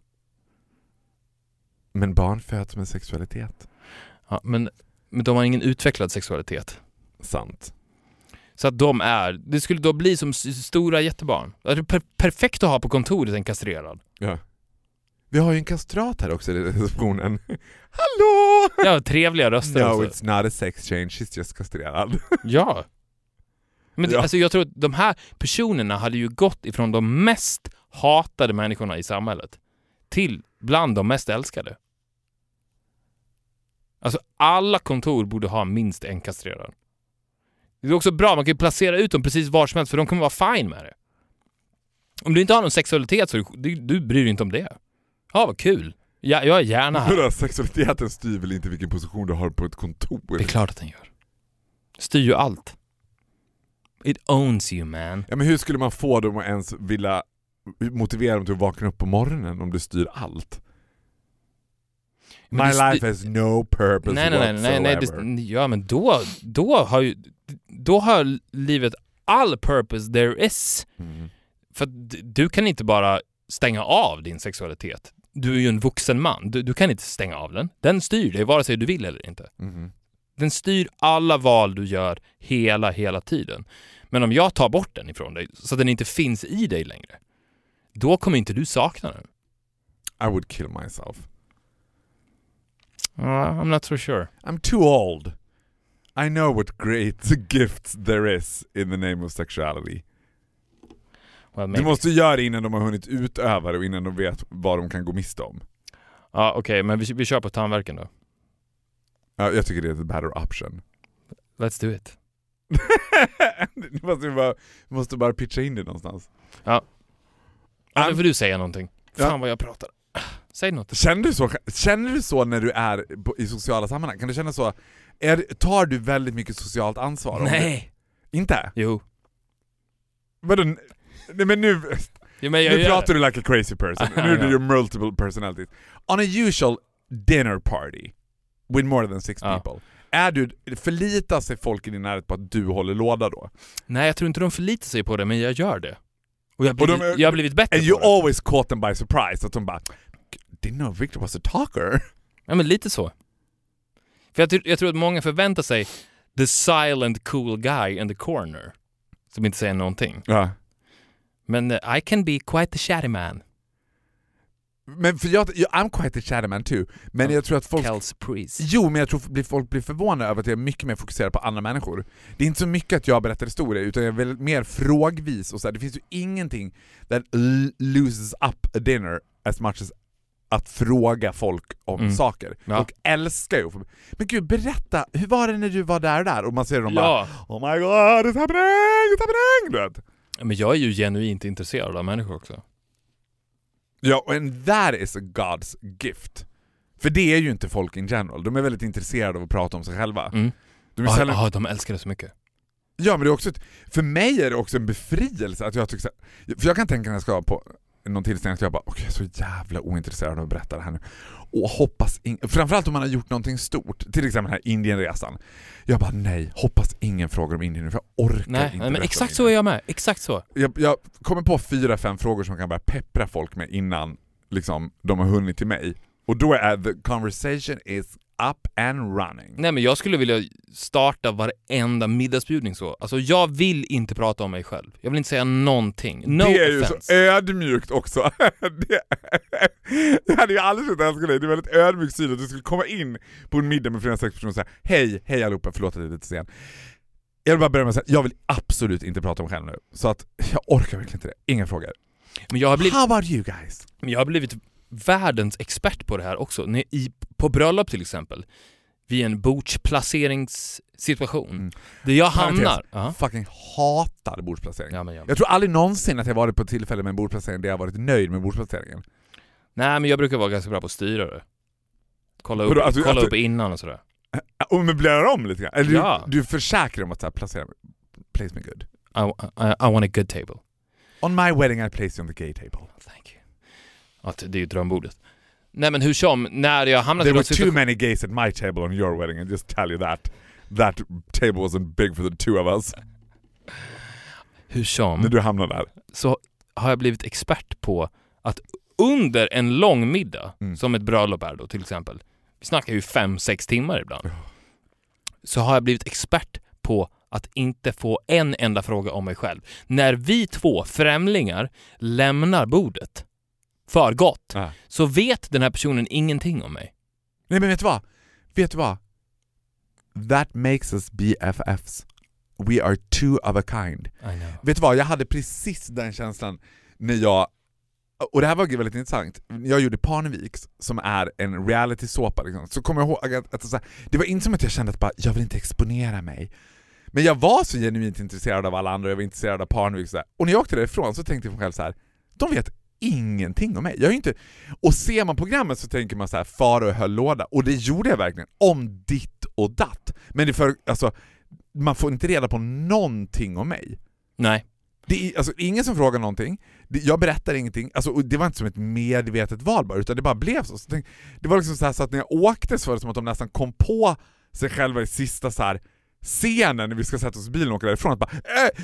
Men barn föds med sexualitet. Ja, men, men de har ingen utvecklad sexualitet. Sant. Så att de är... Det skulle då bli som stora jättebarn. Det är per- perfekt att ha på kontoret en kastrerad. Ja. Vi har ju en kastrat här också i receptionen. Hallå! Ja, trevliga röster No, också. it's not a sex change, she's just kastrerad. Ja. Men det, Ja. alltså jag tror att de här personerna hade ju gått ifrån de mest hatade människorna i samhället till bland de mest älskade. Alltså alla kontor borde ha minst en kastrerad. Det är också bra, man kan ju placera ut dem precis var som helst för de kommer vara fine med det. Om du inte har någon sexualitet så du, du bryr dig inte om det. Ja, vad kul. Jag, jag är gärna här. Sexualiteten styr väl inte vilken position du har på ett kontor? Det är klart att den gör. Styr ju allt. It owns you, man. Ja, men hur skulle man få dem att ens vilja motivera dem till att vakna upp på morgonen om du styr allt? Men My det, life has no purpose nej, nej, nej, nej, nej, whatsoever. det, ja, men då, då har ju då har livet all purpose there is. Mm. För att d- du kan inte bara stänga av din sexualitet. Du är ju en vuxen man. Du, du kan inte stänga av den. Den styr dig vare sig du vill eller inte. Mm. Den styr alla val du gör hela, hela tiden. Men om jag tar bort den ifrån dig så att den inte finns i dig längre, då kommer inte du sakna den. I would kill myself. Uh, I'm not so sure. I'm too old. I know what great gifts there is in the name of sexuality. Well, Du maybe. måste göra det innan de har hunnit utöva det och innan de vet vad de kan gå miste om. Ja, okej, okay, men vi, vi kör på tandvärken då. Ja, jag tycker det är ett better option. Let's do it. Du måste bara, du måste bara pitcha in det någonstans. Ja. Ja, Um, nu får du säga någonting. Fan ja. vad jag pratar. Säg något. Känner du så, känner du så när du är på, i sociala sammanhang? Kan du känna så? Är, tar du väldigt mycket socialt ansvar? om Nej. det? Inte? Jo. Vadå? Nej, men nu, Jo, men jag nu gör pratar det. du like a crazy person. Ja, Nu är ja. du ju multiple personalities. On a usual dinner party with more than six Ja. people. Är du, förlitar sig folk i din närhet på att du håller låda då? Nej, jag tror inte de förlitar sig på det, men jag gör det. Och jag har Och blivit, de är- jag har blivit bättre And you på det. always caught them by surprise. Att de bara, didn't know Victor was a talker. Ja, men lite så. För jag, tror- jag tror att många förväntar sig the silent cool guy in the corner som inte säger någonting. Ja. Men uh, I can be quite the chatty man. Men för jag, jag I'm quite a chatty man too. Men Ja. jag tror att folk... Kels Priest. Jo, men jag tror att folk blir förvånade över att jag är mycket mer fokuserad på andra människor. Det är inte så mycket att jag berättar historier, utan jag är väl mer frågvis och så här. Det finns ju ingenting that l- loses up a dinner as much as att fråga folk om Mm. saker. Ja. Folk älskar ju. Men gud, berätta, hur var det när du var där och där? Och man ser dem Ja. bara, oh my god, it's happening, it's happening! Du vet. Men jag är ju genuint intresserad av människor också. Ja, and that is a God's gift. För det är ju inte folk in general. De är väldigt intresserade av att prata om sig själva. Mm. De är Ja, sällan... ah, de älskar det så mycket. Ja, men det är också ett... för mig är det också en befrielse att jag tycker så här... För jag kan tänka när jag ska på någon tillställning att jag bara, okej, jag är så jävla ointresserad av att berätta det här nu. Och hoppas in... framförallt om man har gjort någonting stort, till exempel den här Indienresan. Jag bara, nej, hoppas ingen frågar om Indien, för jag orkar Nej, inte men berätta exakt om så är Indien. jag med. Exakt så. Jag, jag kommer på fyra, fem frågor som kan börja peppra folk med innan liksom, de har hunnit till mig. Och då är the conversation is up and running. Nej, men jag skulle vilja starta varenda middagsbjudning så. Alltså jag vill inte prata om mig själv. Jag vill inte säga någonting. No det är ju offense. så ödmjukt också. det, jag hade ju aldrig sett älska dig. Det är väldigt ödmjukt syn att du skulle komma in på en middag med flera sex personer och säga hej, hej allihopa, förlåt att det är lite sen. Jag vill bara börja med att säga, jag vill absolut inte prata om mig själv nu. Så att jag orkar verkligen inte det. Inga frågor. Men jag har blivit, How about you guys? men jag har blivit världens expert på det här också. När- I, på bröllop till exempel. Vid en bordplaceringssituation. Mm. Där jag Parentes. hamnar. Ja. Fucking hatar bordsplacering. Ja, men jag, Jag tror aldrig någonsin att jag varit på tillfälle med en bordplacering där jag varit nöjd med bordsplaceringen. Nej, men jag brukar vara ganska bra på att styra det. Kolla upp, Vadå, alltså, kolla att upp du- innan och sådär. Och möblerar om lite grann. Eller Ja. du, du försäkrar om att så här, placera, place me good. I, I, I want a good table. On my wedding I place you on the gay table. Thank you. Ja, det är ju drömbordet. Nej, men hur som, när jag hamnade There i were situation... too many gays at my table on your wedding, and just tell you that. That table wasn't big for the two of us. Hur som... När du hamnade där. Så har jag blivit expert på att under en lång middag, mm. som ett bröllop är då till exempel, vi snackar ju fem, sex timmar ibland, oh. så har jag blivit expert på att inte få en enda fråga om mig själv. När vi två främlingar lämnar bordet för gott, ah. så vet den här personen ingenting om mig. Nej, men vet du vad? Vet du vad? That makes us B F Fs. We are two of a kind. I know. Vet du vad? Jag hade precis den känslan när jag... Och det här var väldigt intressant. Jag gjorde Parneviks, som är en reality-såpa. Liksom. Så kommer jag ihåg att, att, att det var inte som att jag kände att bara, jag vill inte exponera mig. Men jag var så genuint intresserad av alla andra. Jag var intresserad av Parneviks. Och när jag åkte därifrån så tänkte jag mig själv så här: de vet ingenting om mig. Jag är inte... Och ser man programmet så tänker man så här: fara och höll låda. Och det gjorde jag verkligen. Om ditt och datt. Men det för, alltså, man får inte reda på någonting om mig. Nej. Det är alltså ingen som frågar någonting. Det, jag berättar ingenting. Alltså, och det var inte som ett medvetet val bara, utan det bara blev så. så tänk, det var liksom så, här, så att när jag åkte så var det som att de nästan kom på sig själva i sista så här scenen när vi ska sätta oss i bilen och åka därifrån. Att bara, äh,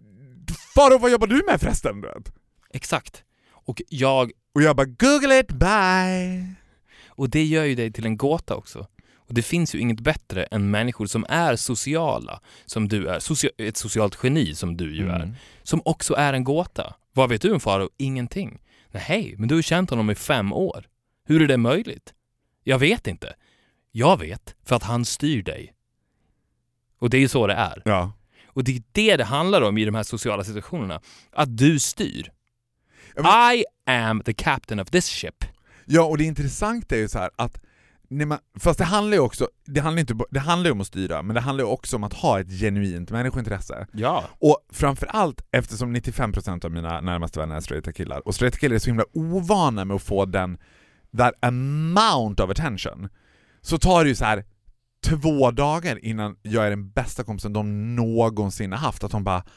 Faro, vad jobbar du med förresten? Exakt. Och jag... Och jag bara, google it, bye. Och det gör ju dig till en gåta också. Och det finns ju inget bättre än människor som är sociala, som du är. Socia- ett socialt geni som du ju är. Mm. Som också är en gåta. Vad vet du om Faro? Ingenting. Nej, hej, men du har känt honom i fem år. Hur är det möjligt? Jag vet inte. Jag vet, för att han styr dig. Och det är ju så det är. Ja. Och det är det det handlar om i de här sociala situationerna. Att du styr. Men... I am the captain of this ship. Ja, och det intressanta är ju så här att när man, fast det handlar ju också det handlar inte det handlar ju om att styra, men det handlar ju också om att ha ett genuint människointresse. Ja. Och framförallt eftersom nittiofem procent av mina närmaste vänner är straighta killar, och straighta killar är så himla ovana med att få den that amount of attention, så tar det ju så här två dagar innan jag är den bästa kompisen de någonsin har haft, att de bara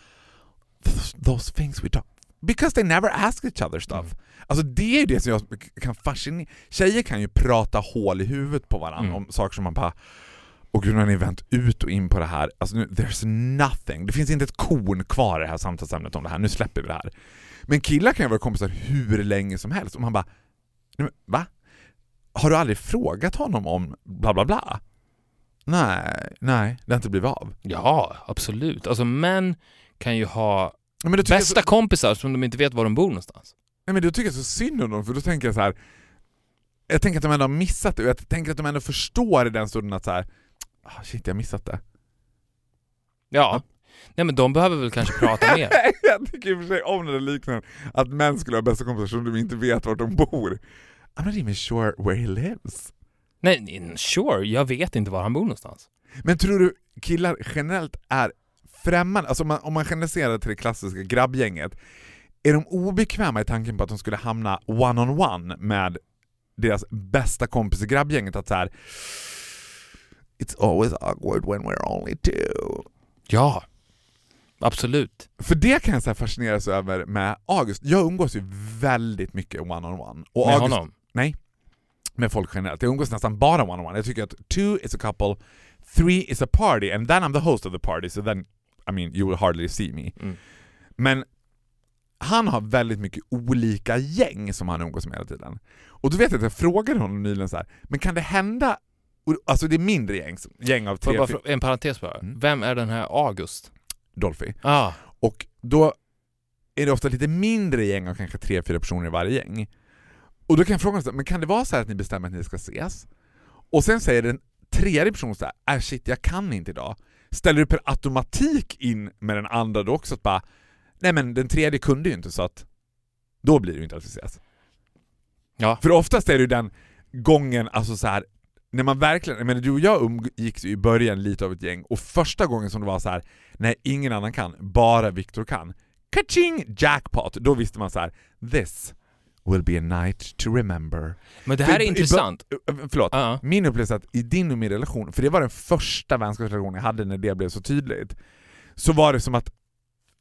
those things we talk, because they never ask each other stuff. Mm. Alltså det är ju det som jag kan fascinera. Tjejer kan ju prata hål i huvudet på varandra mm. om saker som man bara, och gud, när ni vänt ut och in på det här. Alltså nu, there's nothing. Det finns inte ett korn kvar i det här samtalsämnet om det här. Nu släpper vi det här. Men killar kan ju vara kompisar hur länge som helst. Och man bara, va? Har du aldrig frågat honom om bla bla bla? Nej, nej, det har inte blivit av. Ja, absolut. Alltså män kan ju ha men då bästa så... kompisar som de inte vet var de bor någonstans. Nej, men då tycker jag så synd om dem, för då tänker jag så här. Jag tänker att de ändå har missat det, och jag tänker att de ändå förstår i den stunden att så här, ah, shit, jag har missat det. Ja. Nej, men de behöver väl kanske prata mer. Jag tycker i och för sig om den liknande, att män skulle ha bästa kompisar som de inte vet vart de bor. I'm not even sure where he lives. Nej, sure, jag vet inte var han bor någonstans. Men tror du killar generellt är främmande, alltså om man, om man generaliserar till det klassiska grabbgänget, är de obekväma i tanken på att de skulle hamna one-on-one med deras bästa kompis i grabbgänget, att så här, it's always awkward when we're only two. Ja, absolut. För det kan jag så här fascineras över med August. Jag umgås ju väldigt mycket one-on-one. Och med August, honom? Nej, med folk generellt. Jag umgås nästan bara one-on-one. Jag tycker att two is a couple, three is a party, and then I'm the host of the party, so then, I mean, you will hardly see me. Mm. Men han har väldigt mycket olika gäng som han umgås med hela tiden. Och då vet jag att jag frågade honom nyligen så här, men kan det hända, alltså det är mindre gäng, gäng av tre... Bara en parentes bara. Mm. Vem är den här August? Dolphy. Ah. Och då är det ofta lite mindre gäng av kanske tre, fyra personer i varje gäng. Och då kan jag fråga, men kan det vara så här att ni bestämmer att ni ska ses? Och sen säger den tredje personen så här, äh shit, jag kan inte idag. Ställer du per automatik in med den andra då också att bara, nej men den tredje kunde ju inte, så att då blir det ju inte att vi ses. Ja. För oftast är det ju den gången, alltså så här, när man verkligen, jag menar, du och jag umgicks ju i början lite av ett gäng, och första gången som det var så här, nej ingen annan kan, bara Victor kan. Ka-ching! Jackpot! Då visste man så här, this will be a night to remember. Men det här för, är intressant. I, förlåt, uh-huh. min upplevelse att i din och min relation, för det var den första vänskapsrelationen jag hade när det blev så tydligt, så var det som att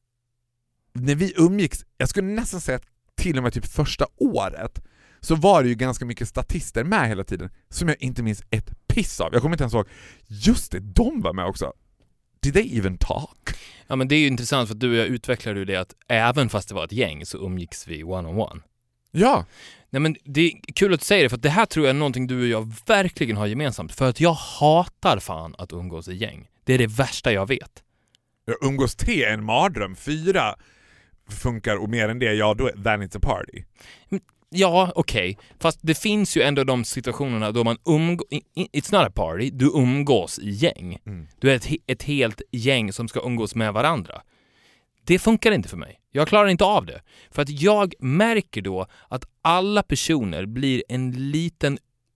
när vi umgicks, jag skulle nästan säga att till och med typ första året så var det ju ganska mycket statister med hela tiden som jag inte minns ett piss av. Jag kommer inte ens ihåg, just det, de var med också. Did they even talk? Ja, men det är ju intressant för att du och jag utvecklade ju det att även fast det var ett gäng så umgicks vi one-on-one. Ja. Nej, men det är kul att du säger det, för att det här tror jag är någonting du och jag verkligen har gemensamt. För att jag hatar fan att umgås i gäng. Det är det värsta jag vet. Jag umgås tre en mardröm, fyra funkar och mer än det, ja då är then it's a party. Ja, okej. Okay. Fast det finns ju ändå de situationerna då man umgås... It's not a party. Du umgås i gäng. Mm. Du är ett, ett helt gäng som ska umgås med varandra. Det funkar inte för mig. Jag klarar inte av det. För att jag märker då att alla personer blir en liten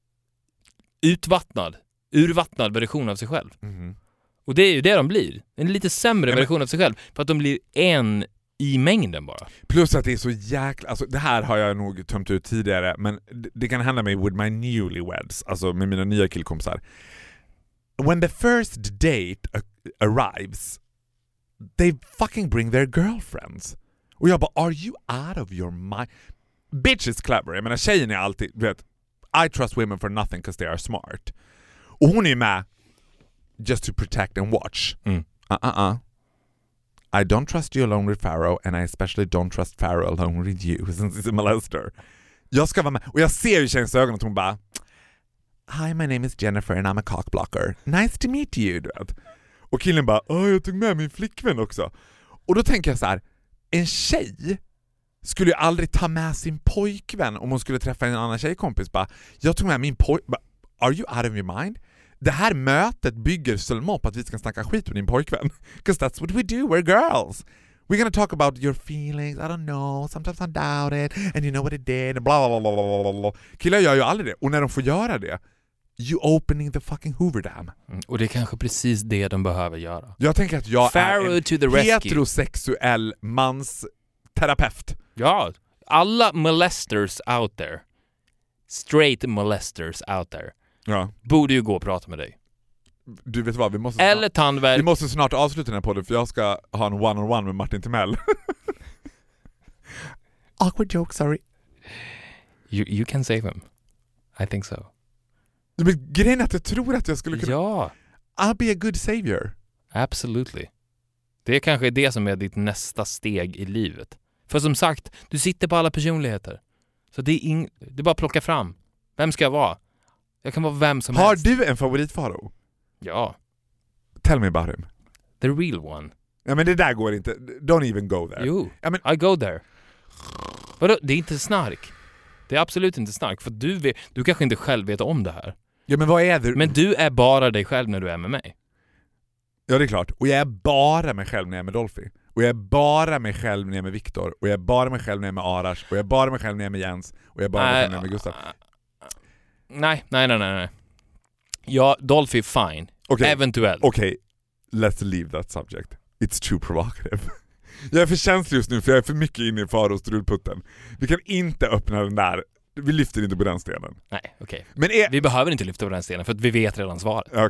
utvattnad, urvattnad version av sig själv. Mm. Och det är ju det de blir. En lite sämre ja, men... version av sig själv. För att de blir en i mängden bara. Plus att det är så jäkla... Alltså, det här har jag nog tömt ut tidigare, men det, det kan hända mig with my newlyweds, alltså med mina nya killkompisar. When the first date arrives, they fucking bring their girlfriends. Och jag bara, are you out of your mind? Bitch is clever. Jag menar, tjejen är alltid, vet, I trust women for nothing because they are smart. Och hon är med just to protect and watch. Mm. Uh-uh-uh. I don't trust you alone with Pharaoh, and I especially don't trust Pharaoh alone with you since he's a molester. Jag ska vara med. Och jag ser ju tjejens ögon att hon bara, hi, my name is Jennifer and I'm a cockblocker. Nice to meet you, du vet. Och killen bara, åh, jag tog med min flickvän också. Och då tänker jag så här, en tjej skulle ju aldrig ta med sin pojkvän om hon skulle träffa en annan tjejkompis. Bara, jag tog med min pojkvän. Are you out of your mind? Det här mötet bygger seulement på att vi ska snacka skit med din pojkvän. Because that's what we do, we're girls. We're gonna talk about your feelings, I don't know, sometimes I doubt it, and you know what it did, bla bla bla bla bla. Killar gör ju aldrig det, och när de får göra det, you opening the fucking Hoover Dam. Mm, och det är kanske precis det de behöver göra. Jag tänker att jag Pharaoh är en to the rescue. Heterosexuell mansterapeut. Ja, alla molesters out there, straight molesters out there, ja, borde ju gå och prata med dig. Du vet vad, vi måste Eller snart, tandvärk. Vi måste snart avsluta den här podden, för jag ska ha en one-on-one med Martin Timell. Awkward joke, sorry. You, you can save him. I think so. Men grejen är att jag tror att jag skulle kunna... Ja. I'll be a good savior. Absolutely. Det kanske är det som är ditt nästa steg i livet. För som sagt, du sitter på alla personligheter. Så det är, ing... det är bara att plocka fram. Vem ska jag vara? Jag kan vara vem som Har helst. Har du en favoritfaro? Ja. Tell me about him. The real one. Ja, men det där går inte. Don't even go there. Jo, ja, men... I go there. Vadå? Det är inte snark. Det är absolut inte snark. För du, vet, du kanske inte själv vet om det här. Ja, men vad är det? Men du är bara dig själv när du är med mig. Ja, det är klart. Och jag är bara mig själv när jag är med Dolphy. Och jag är bara mig själv när jag är med Viktor. Och jag är bara mig själv när jag är med Arash. Och jag är bara mig själv när jag är med Jens. Och jag är bara mig själv när jag är med Gustav. Nej, nej, nej, nej. Ja, Dolphy fine. Okay. Eventuellt. Okej, okay. Let's leave that subject. It's too provocative. Jag är för känslig just nu för jag är för mycket inne i Faros strulputten. Vi kan inte öppna den där. Vi lyfter inte på den stenen. Nej, okej. Okay. Men är... Vi behöver inte lyfta på den stenen för att vi vet redan svaret. Okej.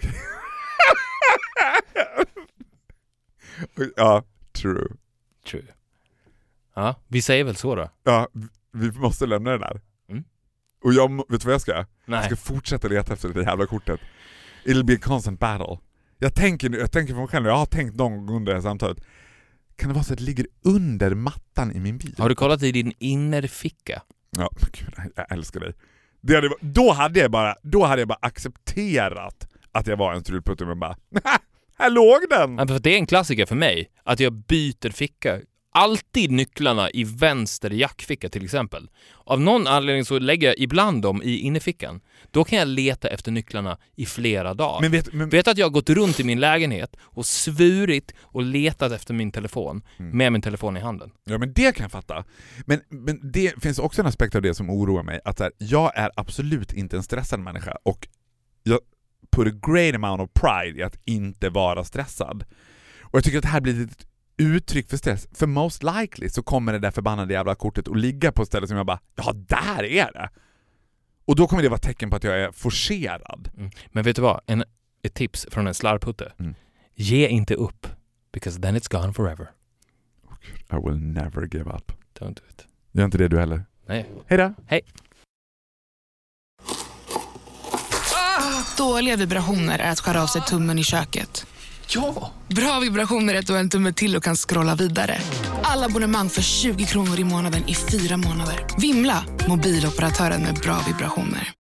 Okay. Ja, true. True. Ja, vi säger väl så då. Ja, vi måste lämna det där. Mm. Och jag, vet du vad jag ska? Nej. Jag ska fortsätta leta efter det jävla kortet. It'll be a constant battle. Jag tänker, jag tänker på mig själv, jag har tänkt någon gång under det här samtalet. Kan det vara så att det ligger under mattan i min bil? Har du kollat i din innerficka? Ja, men gud, jag älskar dig. Det hade, då, hade jag bara, då hade jag bara accepterat att jag var en strulputte, men bara, här låg den! Ja, för det är en klassiker för mig, att jag byter ficka. Alltid nycklarna i vänster jackficka till exempel. Av någon anledning så lägger jag ibland dem i innerfickan. Då kan jag leta efter nycklarna i flera dagar. Men vet, men... vet att jag har gått runt i min lägenhet och svurit och letat efter min telefon mm. med min telefon i handen. Ja, men det kan jag fatta. Men, men det finns också en aspekt av det som oroar mig. Att så här, jag är absolut inte en stressad människa. Och jag put a great amount of pride i att inte vara stressad. Och jag tycker att det här blir ett uttryck för stress. För most likely så kommer det där förbannade jävla kortet att ligga på ett ställe som jag bara, ja, där är det. Och då kommer det vara tecken på att jag är forcerad. Mm. Men vet du vad? En, ett tips från en slarvputte. Mm. Ge inte upp. Because then it's gone forever. Åh, I will never give up. Don't do it. Gör inte det du heller. Nej. Hej då. Hej. Dåliga vibrationer är att skära av sig tummen i köket. Ja! Bra vibrationer är att du har en tumme till och kan scrolla vidare. Alla abonnemang för tjugo kronor i månaden i fyra månader. Vimla, mobiloperatören med bra vibrationer.